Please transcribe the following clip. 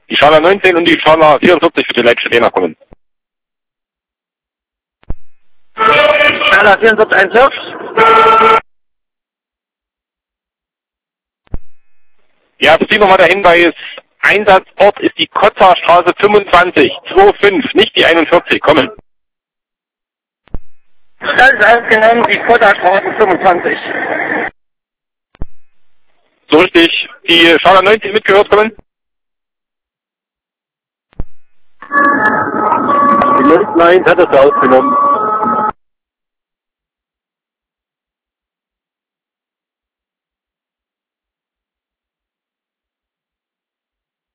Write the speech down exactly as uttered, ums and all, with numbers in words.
Die Schala neunzehn und die Schala vierundvierzig für die Leipzig Arena kommen. Schala vierundvierzig eins fünf. Ja, für Sie nochmal der Hinweis, Einsatzort ist die Kotzer Straße fünfundzwanzig, fünfundzwanzig, nicht die einundvierzig, kommen. Das ist aufgenommen, die Kotzer Straße fünfundzwanzig. So richtig, die Schala neunzehn mitgehört, kommen. Die null eins hat es aufgenommen.